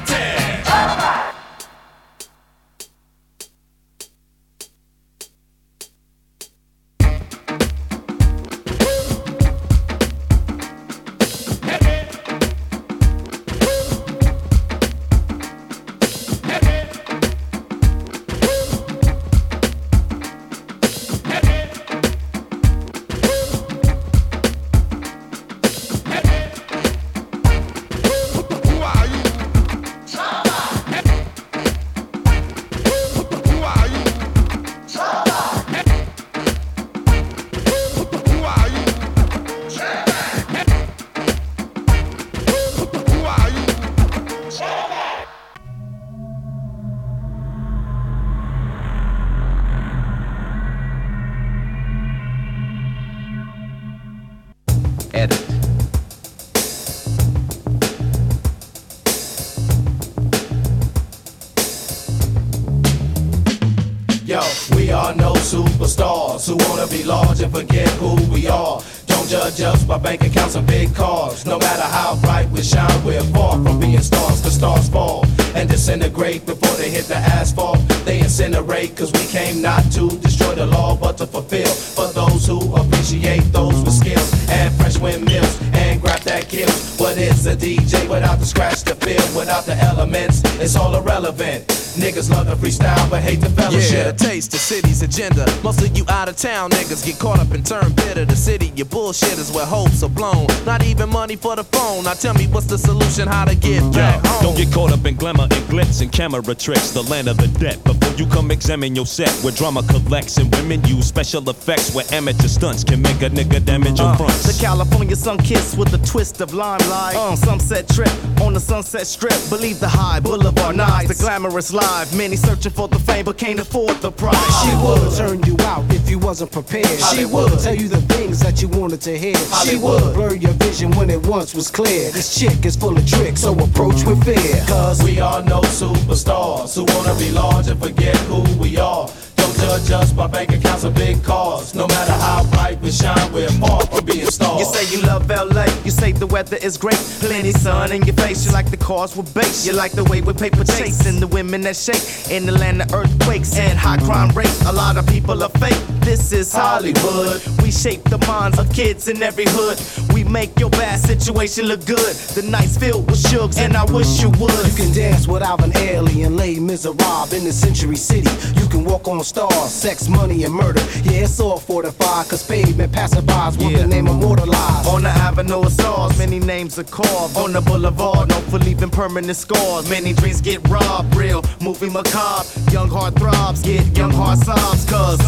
superstars who wanna be large and forget who we are. Don't judge us by bank accounts and big cars. No matter how bright we shine, we're far from being stars. The stars fall and disintegrate before they hit the asphalt. They incinerate cause we came not to destroy the law but to fulfill. For those who appreciate those with skills and fresh windmills and grab that kills. What is a DJ without the scratch to feel? Without the elements, it's all irrelevant. Niggas love to freestyle but hate the fellowship. Yeah, the taste, the city's agenda. Most of you out of town niggas get caught up and turn bitter. The city, your bullshit is where hopes are blown. Not even money for the phone. Now tell me what's the solution, how to get back home. Don't get caught up in glamour and glitz and camera tricks. The land of the dead. Before you come examine your set, where drama collects and women use special effects, where amateur stunts can make a nigga damage your fronts. The California sun kiss with a twist of limelight. Sunset trip on the Sunset Strip. Believe the high boulevard nights, the glamorous life. Many searching for the fame but can't afford the price. She would turn you out if you wasn't prepared. She would tell you the things that you wanted to hear. She would blur your vision when it once was clear. This chick is full of tricks, so approach with fear. Cause we are no superstars who wanna be large and forget who we are. Don't judge us by bank accounts and big cars. No matter how bright we shine, we're far from being stars. You say you love LA, you say the weather is great. Plenty sun in your face, you like the cars with bass. You like the way we paper chase and the women that shake. In the land of earthquakes and high crime rate. A lot of people are fake, this is Hollywood. We shape the minds of kids in every hood. We make your bad situation look good. The night's filled with shugs and I wish you would. You can dance without an alien, lay miserable in the Century City. You can walk on stars, sex, money, and murder. Yeah, it's all fortified, cause pavement passerbys want the name immortalized. On the avenue of stars, many names are carved. On the boulevard, known for leaving permanent scars. Many dreams get robbed, real movie macabre. Young heart throbs, get young heart sobs, cause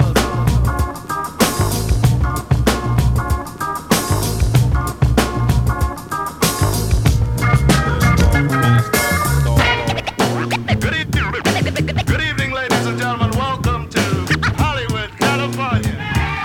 Good evening, ladies and gentlemen. Welcome to Hollywood, California.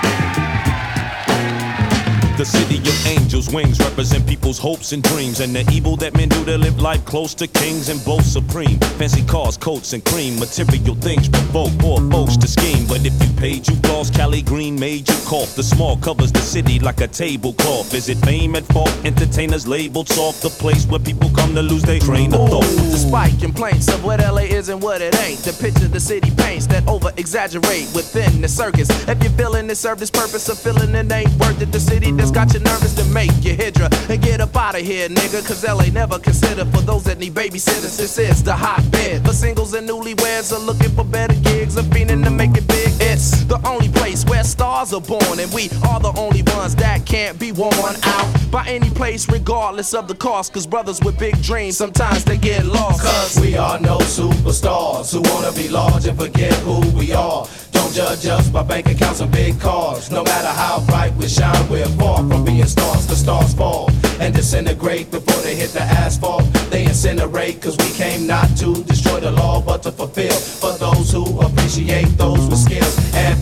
The city of angels' wings represent people's hopes and dreams, and the evil that men do to live life close to kings and boast supreme. Fancy cars, coats, and cream, material things provoke poor folks to scheme. But if you paid, you lost. Cali Green made you cough. The small covers the city like a tablecloth. Is it fame at fault? Entertainers labeled soft, the place where people come to lose their train of thought. Despite complaints of what LA is and what it ain't, the picture the city paints that over-exaggerate within the circus. If you're feeling it, serve this purpose of feeling it ain't worth it. The city that's got you nervous to make you hydra and get up out of here, nigga. Cause LA never considered for those that need babysitters. This is the hotbed for singles and newlyweds are looking for better gigs, are fiending to make it big. It's the only place where stars are born, and we are the only ones that can't be worn out by any place, regardless of the cost. Cause brothers with big dreams, sometimes they get lost. Cause we are no superstars who wanna be large and forget who we are. Don't judge us by bank accounts and big cars. No matter how bright we shine, we're far from being stars. The stars fall and disintegrate before they hit the asphalt. They incinerate cause we came not to destroy the law but to fulfill. For those who appreciate those with skills and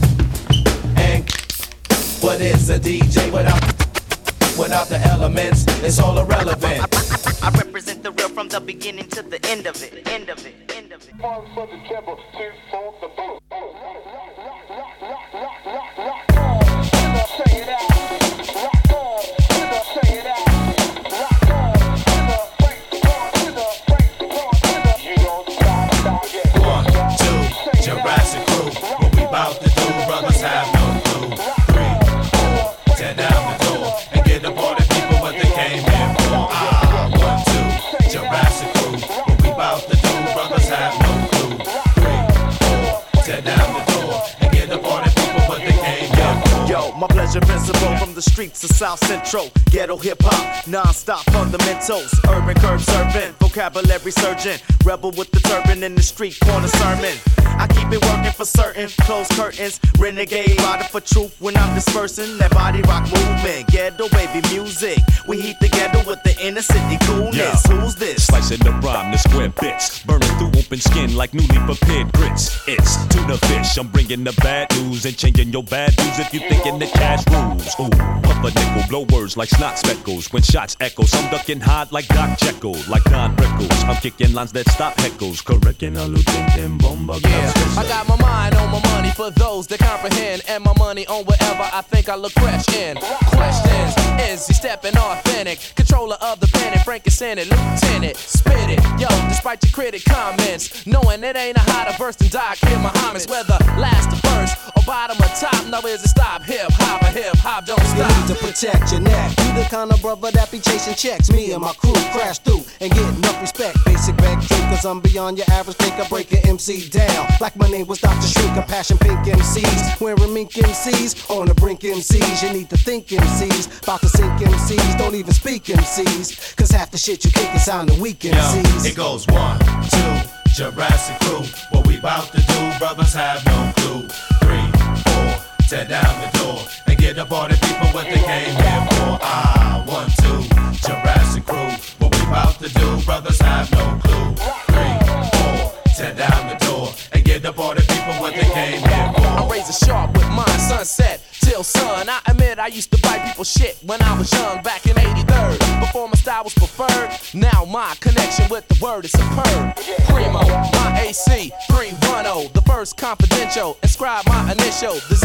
what is a DJ without the elements? It's all irrelevant. I represent the real from the beginning to the end of it. End of it. End of it. Say it out. Jurassic crew, what we bout to do, brothers have no clue. 3, 4, tear down the door and get the party people what they came here for. 1, 2, Jurassic crew, what we bout to do, brothers have no clue. 3, 4, tear down the door and get the party people what they came here for. Yo, my pleasure principle from the streets of South Central. Ghetto hip-hop, non-stop fundamentals. Urban curb servant, vocabulary surgeon. Rebel with the turban in the street corner sermon. I keep it working for certain, close curtains. Renegade, rider for truth when I'm dispersing. That body rock movement, ghetto baby music. We heat the ghetto with the inner city coolness. Yeah. Who's this? Slicing the rhyme, the square bits. Burning through open skin like newly prepared grits. It's tuna fish, I'm bringing the bad news and changing your bad news. If you thinking that cash rules. Ooh, puff a nickel, blow words like snot speckles. When shots echo, some ducking hard like Doc Jekyll, like Don Rickles. I'm kicking lines that stop heckles. Correcting a lieutenant bomba. Yeah, I got my mind on my money for those that comprehend, and my money on whatever I think I look fresh in. Questions, is he stepping authentic? Controller of the pen and Frankenstein, lieutenant, spit it. Yo, despite your critic comments, knowing it ain't a hotter verse than Doc Hit Muhammad's. Whether last or first or bottom or top, no is it stop. Hip hop or hip hop don't stop. You need to protect your neck. You the kind of brother that be chasing checks. Me and my crew crash through and get enough respect. Basic back true, cause I'm beyond your average thinker. Break an MC down. Like my name was Dr. Shrink, a passion pink MCs. Wearing mink MCs, on the brink MCs. You need to think MCs. About to sink MCs, don't even speak MCs. Cause half the shit you kick is sounding weak MCs. Yo, it goes 1, 2, Jurassic crew. What we bout to do, brothers have no clue. 3, 4, tear down the door and get up all the people what they came here for. 1, 2, Jurassic crew. What we bout to do, brothers have no clue. 3, 4, tear down the door and get up all the people what they came here for. I'm razor sharp with mine, sunset till sun. I admit I used to bite people's shit when I was young, back in 83rd. Before my style was preferred, now my connection with the word is superb. Primo, my AC 310, the first confidential. Inscribe my initial, the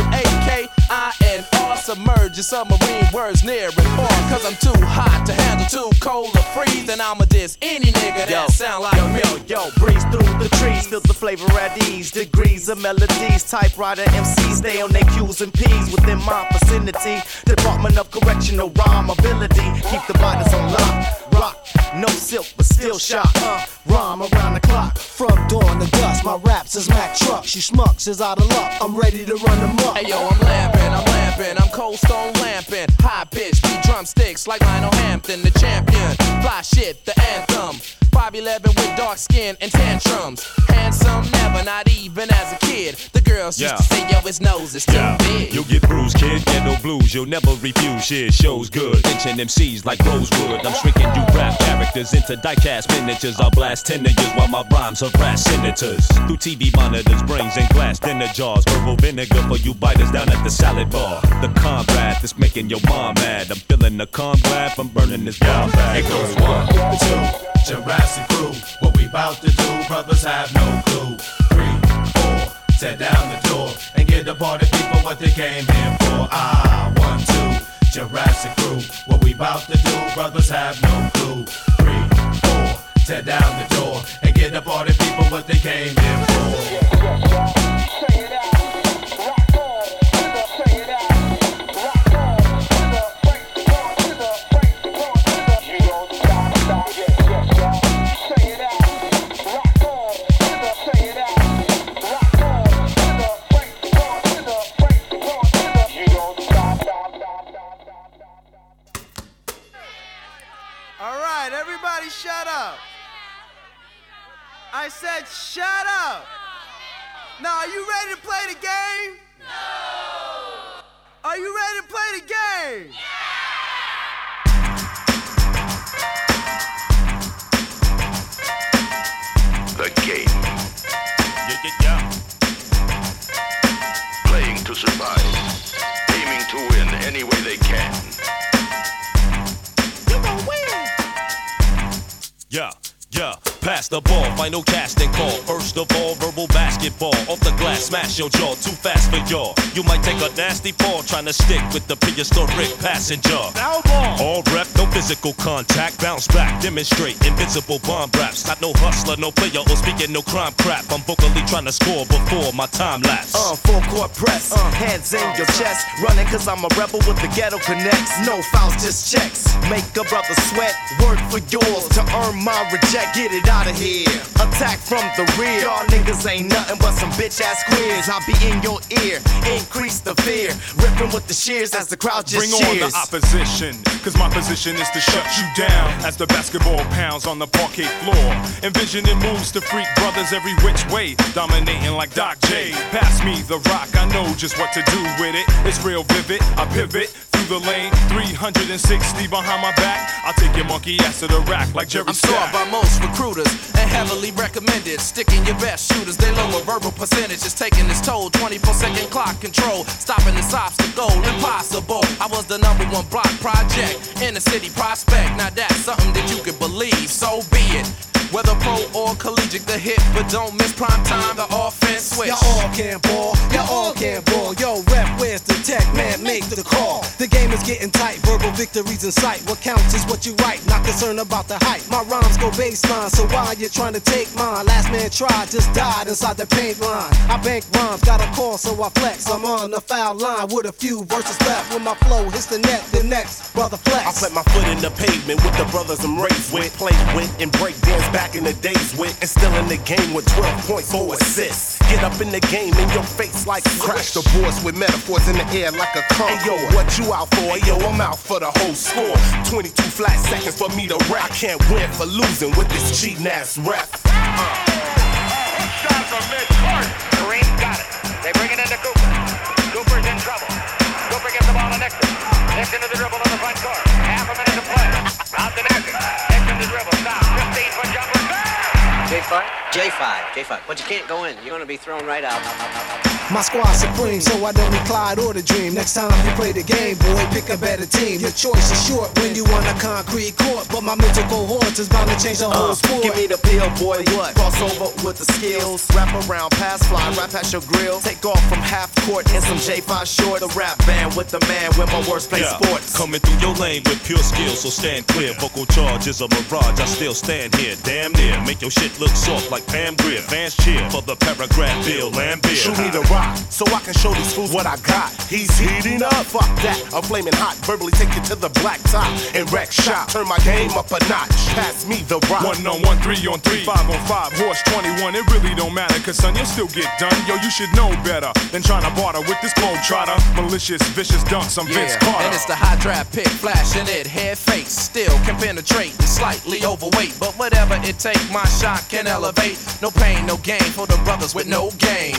ZAAKINR. Submerge your submarine words near and far. Cause I'm too hot to handle, too cold to freeze. And I'ma diss any nigga that sound like me. Yo, breeze through the trees, feel the flavor at ease. Degrees of melodies, typewriter MCs stay on their Q's and P's within my vicinity. Department of Correctional Rhyme Ability, keep the bodies on lock. Rock, no silk, but still shock. Rhyme around the clock. From dawn to dusk, my raps is Mack trucks. You schmucks is out of luck, I'm ready to run them up. Hey yo, I'm lamping, I'm cold stone lamping. High pitch, beat drumsticks like Lionel Hampton, the champion. Fly shit, the anthem. 5'11" with dark skin and tantrums. Handsome, never, not even as a kid. The girls used to say, yo, his nose is too big. You'll get bruised, kid, ghetto blues. You'll never refuse, shit, show's good. Inching MCs like Rosewood. I'm shrinking you rap characters into die-cast miniatures. I'll blast teenagers while my rhymes harass senators. Through TV monitors, brains and glass dinner jars. Verbal vinegar for you biters down at the salad bar. The combat that's making your mom mad. I'm feeling the combat from burning this bomb bag. It goes 1, 2, Jurassic crew. What we bout to do, brothers have no clue. 3, 4, tear down the door and get the party people what they came here for. 1, 2, Jurassic crew. What we bout to do, brothers have no clue. 3, 4, tear down the door and get the party people what they came here for. Everybody shut up. I said shut up. Now, are you ready to play the game? No. Are you ready to play the game? Yeah. The game. Yeah. Playing to survive. Aiming to win any way they can. Yeah, pass the ball, final casting call. First of all, verbal basketball. Off the glass, smash your jaw, too fast for y'all. You might take a nasty fall trying to stick with the prehistoric passenger. All rep, no physical contact. Bounce back, demonstrate invincible bomb raps. Not no hustler, no player, or speaking no crime crap. I'm vocally trying to score before my time lapse. Full court press, hands in your chest. Running cause I'm a rebel with the ghetto connects. No fouls, just checks. Make a brother sweat, work for yours to earn my reject. Get it out of here. Attack from the rear. Y'all niggas ain't nothing but some bitch ass queers. I'll be in your ear, increase the fear. Ripping with the shears as the crowd just cheers. Bring on the opposition, cause my position is to shut you down. As the basketball pounds on the parquet floor. Envisioning moves to freak brothers every which way. Dominating like Doc J. Pass me the rock, I know just what to do with it. It's real vivid, I pivot through the lane, 360 behind my back. I'll take your monkey ass to the rack like Jerry I'm sought by most recruiters and heavily recommended. Sticking your best shooters, they lower verbal percentages, taking its toll. 24-second clock control, stopping this obstacle, impossible. I was the #1 block project in the city prospect. Now that's something that you could believe, so be it. Whether pro or collegiate, the hit, but don't miss prime time, the offense switch. Y'all all can ball, y'all all can ball. Yo, rep, where's the tech? Man, make the call. The game is getting tight, verbal victories in sight. What counts is what you write, not concerned about the hype. My rhymes go baseline, so why you trying to take mine? Last man tried, just died inside the paint line. I bank rhymes, got a call, so I flex. I'm on the foul line with a few verses left. When my flow hits the net, the next brother flex. I put my foot in the pavement with the brothers I'm raised with. Play with and break dance back in the days with. And still in the game with 12 points, 4 assists. Get up in the game in your face like crash the boards with metaphors in the air like a car. Hey yo, what you out for? Hey yo, I'm out for the whole score. 22 flat seconds for me to rap. I can't win for losing with this cheating ass rap. Shot from mid-court. Kareem got it. They bring it into Cooper. Cooper's in trouble. Cooper gets the ball to Nixon. Nixon to the dribble on the front court. Half a minute to play. Out to Nixon. Nixon to dribble. Stop. 15 for jumper. J5? J5. But you can't go in. You're gonna be thrown right out. My squad supreme, so I don't need Clyde or the Dream. Next time you play the game, boy, pick a better team. Your choice is short when you on a concrete court, but my mental cohort is bound to change the whole sport. Give me the pill, boy. What? Cross over with the skills. Wrap around, pass fly, right past your grill. Take off from half court in some J5 short. The rap band with the man with my worst play sports. Coming through your lane with pure skill, so stand clear. Vocal charge is a mirage. I still stand here, damn near. Make your shit look soft like Pam Grier. Fans cheer for the paragraph, Bill and beer. Shoot me the rock, so I can show these fools what I got. He's heating up, fuck that. I'm flaming hot, verbally take it to the black top and wreck shop. Turn my game up a notch. Pass me the rock. 1-on-1, 3-on-3, 5-on-5, horse 21. It really don't matter, cause son, you'll still get done. Yo, you should know better than trying to barter with this globe trotter. Malicious, vicious dunks, I'm Vince Carter. And it's the high draft pick, flashing it, head face. Still can penetrate, slightly overweight. But whatever it take, my shot can elevate. No pain, no gain for the brothers with no game.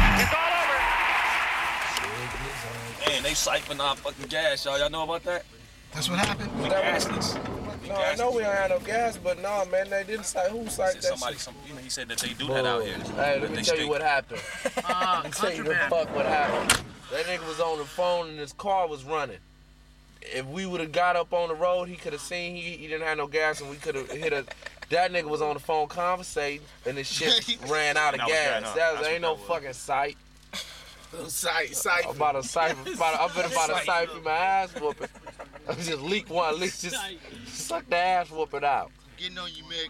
Man, they siphoned our fucking gas, y'all. Y'all know about that? That's what happened? The gasless. No, I know we don't have no gas, but no, man, they didn't say who cited that somebody, shit. He said that they do that out here. Hey, let me tell you what happened. Let me tell you the fuck what happened. That nigga was on the phone and his car was running. If we would have got up on the road, he could have seen he didn't have no gas and we could have hit a... That nigga was on the phone conversating and his shit ran out of gas. That ain't no fucking sight. Sight. I'm about to siphon my ass whooping. I just leak one, just suck the ass whooping out. Getting on you, Mick.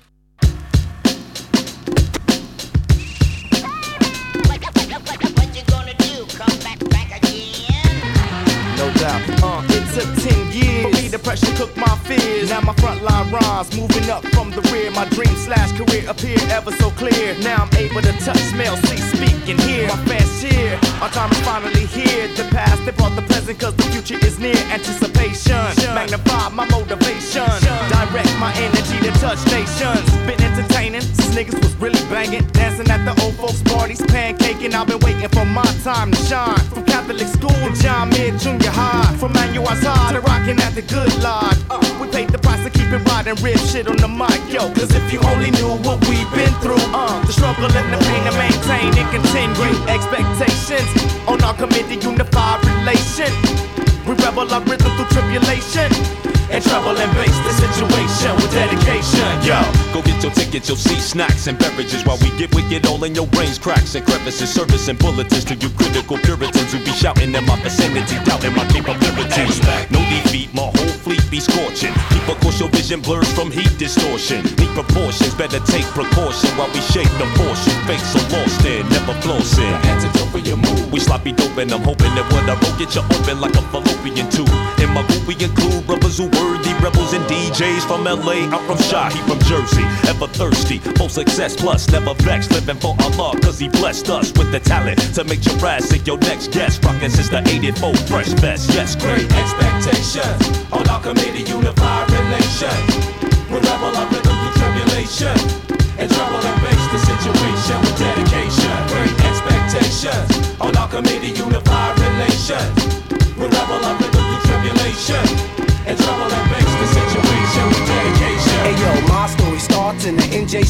What you gonna do? Come back again? No doubt. It took 10 years for me to pressure cook my fears. Now my frontline rhymes moving up from the rear. My dream/career appear ever so clear. Now I'm able to touch, smell, see, speak, and hear. My fans cheer. Our time is finally here. The past, they brought the present, cause the future is near. Anticipation, magnify my motivation. Direct my energy to touch nations. Been entertaining since niggas was really banging. Dancing at the old folks' parties, pancaking. I've been waiting for my time to shine. From Catholic school to John Mid Junior High. From Manual High to rocking at the Good Lodge. We paid the price to keep it riding, rip shit on the mic, yo. Cause if you only knew what we've been through, the struggle and the pain to maintain and continue. Expectations on our committee, unified relation. We rebel our rhythm through tribulation. And trouble and face the situation with dedication, yo. Go get your tickets, you'll see snacks and beverages while we get wicked all in your brains, cracks and crevices, service and bulletins to you critical Puritans who be shouting in my vicinity, doubting my capabilities. No defeat, my whole fleet be scorching. Keep of course your vision blurs from heat distortion. Need proportions, better take precaution while we shake the portion. Fake so lost in, never flossing. Antidote for your move. We sloppy dope and I'm hoping that what I wrote get you open like a fallopian tube. In my group we include brothers who worthy rebels and DJs from LA. I'm from Shaw, he from Jersey. Ever thirsty, full success plus never vexed. Living for Allah cause he blessed us with the talent to make Jurassic your next guest. Rockin' since the 84 fresh vest. Yes, great expectations on our committee, unified relation. We rebel our rhythm through tribulation. And trouble and face the situation with dedication. Great expectations on our committee, unified relation. We rebel our rhythm through tribulation.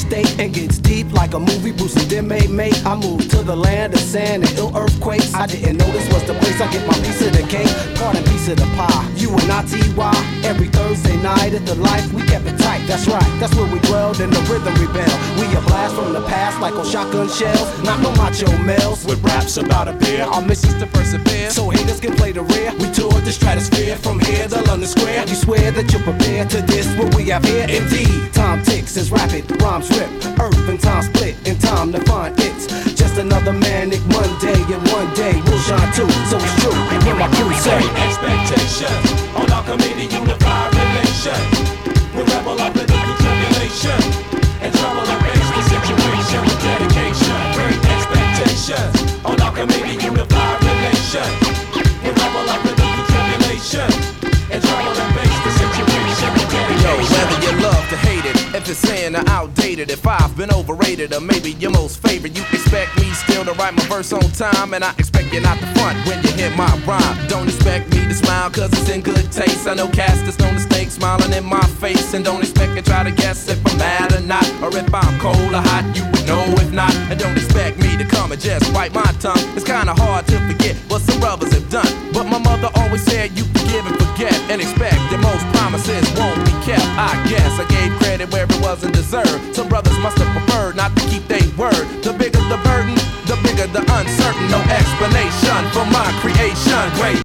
state and gets deep like a movie Bruce and them made. I moved to the land of sand and ill earthquakes. I didn't know this was the place I get my piece of the cake, part and piece of the pie. You and I, T.Y. Every Thursday night at the Life, we kept it tight. That's right, that's where we dwelled in the rhythm rebel. We a blast from the past like on shotgun shells, not no macho males with raps about a beer. Our mission's to persevere, so haters can play the rear. We toured the stratosphere from here to London Square. You swear that you're prepared to this what we have here? Indeed, time ticks as rapid rhymes rip. Earth and time split in time to find it's just another manic Monday, and one day we'll shine too. So it's true when my crew say expectations on our committee, unified relation. We rebel up in the tribulation and trouble and face the situation with dedication. Great expectations on our committee, unified relation. We rebel up in the tribulation and trouble and face the situation with dedication. Yo, whether you love to hate it, if it's saying or outdated, if I've been overrated or maybe your most favorite, you expect me still to write my verse on time, and I expect you not to front when you hear my rhyme. Don't expect me to smile cause it's in good taste. I know cats that's known to snake smiling in my face, and don't expect you try to guess if I'm mad or not, or if I'm cold or hot, you would know if not. And don't expect me to come and just bite my tongue. It's kinda hard to forget what some brothers have done, but my mother always said you forgive and forget, and expect that most promises won't be kept. I guess I gave credit where it wasn't deserved. Some brothers must have preferred not to keep their word. The bigger the burden, the bigger the uncertain. No explanation for my creation. Great